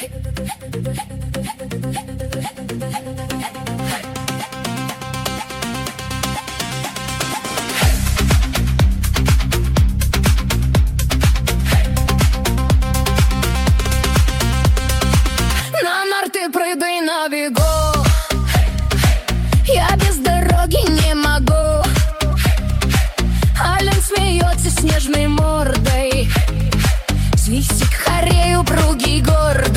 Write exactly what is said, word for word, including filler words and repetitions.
На нарты прыгай на бегу, я без дороги не могу. Ален смеется снежной мордой, свистит хорей упругий гордый.